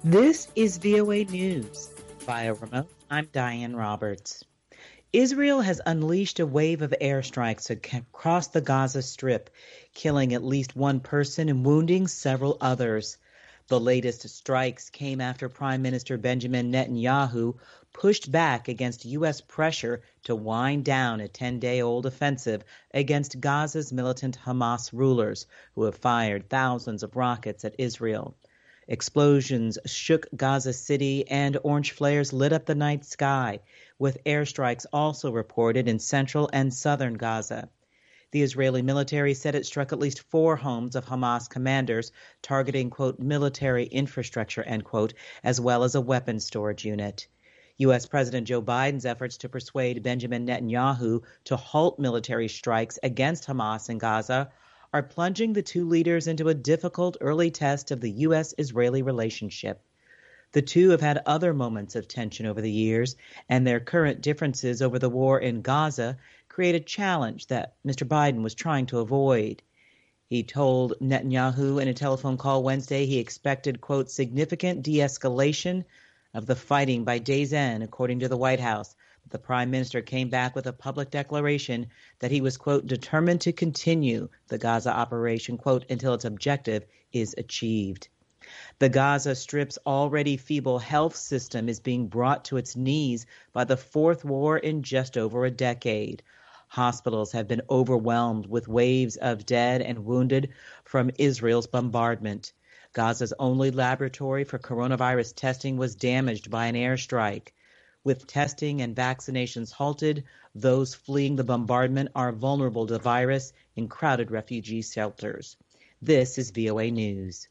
This is VOA News. Via remote, I'm Diane Roberts. Israel has unleashed a wave of airstrikes across the Gaza Strip, killing at least one person and wounding several others. The latest strikes came after Prime Minister Benjamin Netanyahu pushed back against U.S. pressure to wind down a 10-day-old offensive against Gaza's militant Hamas rulers, who have fired thousands of rockets at Israel. Explosions shook Gaza City and orange flares lit up the night sky, with airstrikes also reported in central and southern Gaza. The Israeli military said it struck at least 4 homes of Hamas commanders, targeting, quote, military infrastructure, end quote, as well as a weapons storage unit. U.S. President Joe Biden's efforts to persuade Benjamin Netanyahu to halt military strikes against Hamas in Gaza are plunging the two leaders into a difficult early test of the U.S.-Israeli relationship. The two have had other moments of tension over the years, and their current differences over the war in Gaza create a challenge that Mr. Biden was trying to avoid. He told Netanyahu in a telephone call Wednesday he expected, quote, significant de-escalation of the fighting by day's end, according to the White House. The prime minister came back with a public declaration that he was, quote, determined to continue the Gaza operation, quote, until its objective is achieved. The Gaza Strip's already feeble health system is being brought to its knees by the fourth war in just over a decade. Hospitals have been overwhelmed with waves of dead and wounded from Israel's bombardment. Gaza's only laboratory for coronavirus testing was damaged by an airstrike. With testing and vaccinations halted, those fleeing the bombardment are vulnerable to the virus in crowded refugee shelters. This is VOA News.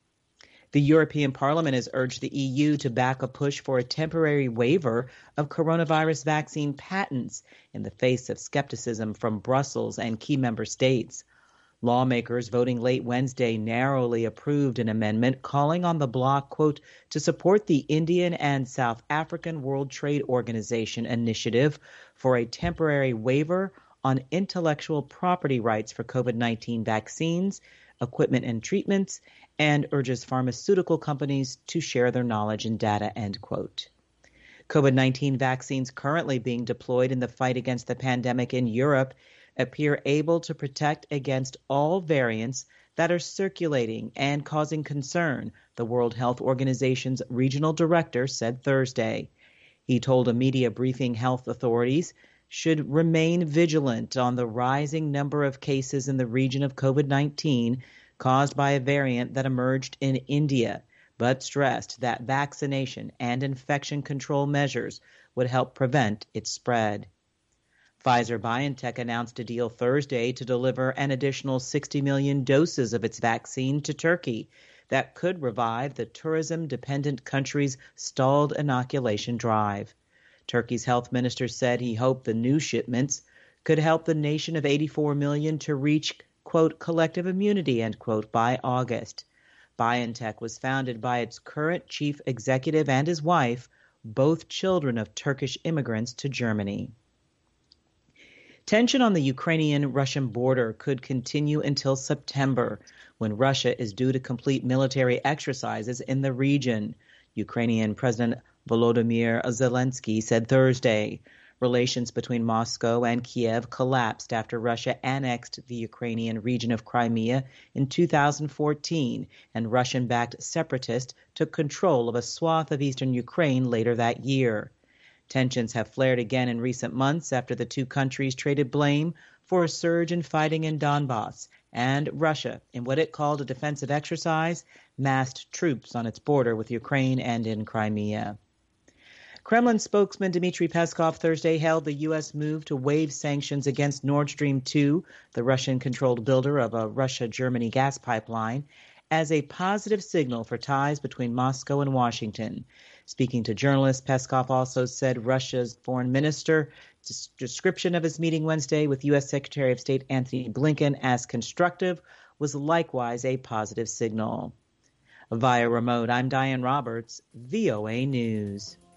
The European Parliament has urged the EU to back a push for a temporary waiver of coronavirus vaccine patents in the face of skepticism from Brussels and key member states. Lawmakers voting late Wednesday narrowly approved an amendment calling on the bloc, quote, to support the Indian and South African World Trade Organization initiative for a temporary waiver on intellectual property rights for COVID-19 vaccines, equipment and treatments, and urges pharmaceutical companies to share their knowledge and data, end quote. COVID-19 vaccines currently being deployed in the fight against the pandemic in Europe appear able to protect against all variants that are circulating and causing concern, the World Health Organization's regional director said Thursday. He told a media briefing health authorities should remain vigilant on the rising number of cases in the region of COVID-19 caused by a variant that emerged in India, but stressed that vaccination and infection control measures would help prevent its spread. Pfizer-BioNTech announced a deal Thursday to deliver an additional 60 million doses of its vaccine to Turkey that could revive the tourism-dependent country's stalled inoculation drive. Turkey's health minister said he hoped the new shipments could help the nation of 84 million to reach, quote, collective immunity, end quote, by August. BioNTech was founded by its current chief executive and his wife, both children of Turkish immigrants to Germany. Tension on the Ukrainian-Russian border could continue until September, when Russia is due to complete military exercises in the region, Ukrainian President Volodymyr Zelensky said Thursday. Relations between Moscow and Kiev collapsed after Russia annexed the Ukrainian region of Crimea in 2014, and Russian-backed separatists took control of a swath of eastern Ukraine later that year. Tensions have flared again in recent months after the two countries traded blame for a surge in fighting in Donbass, and Russia, in what it called a defensive exercise, massed troops on its border with Ukraine and in Crimea. Kremlin spokesman Dmitry Peskov Thursday hailed the U.S. move to waive sanctions against Nord Stream 2, the Russian-controlled builder of a Russia-Germany gas pipeline, as a positive signal for ties between Moscow and Washington. Speaking to journalists, Peskov also said Russia's foreign minister's description of his meeting Wednesday with U.S. Secretary of State Antony Blinken as constructive was likewise a positive signal. Via remote, I'm Diane Roberts, VOA News.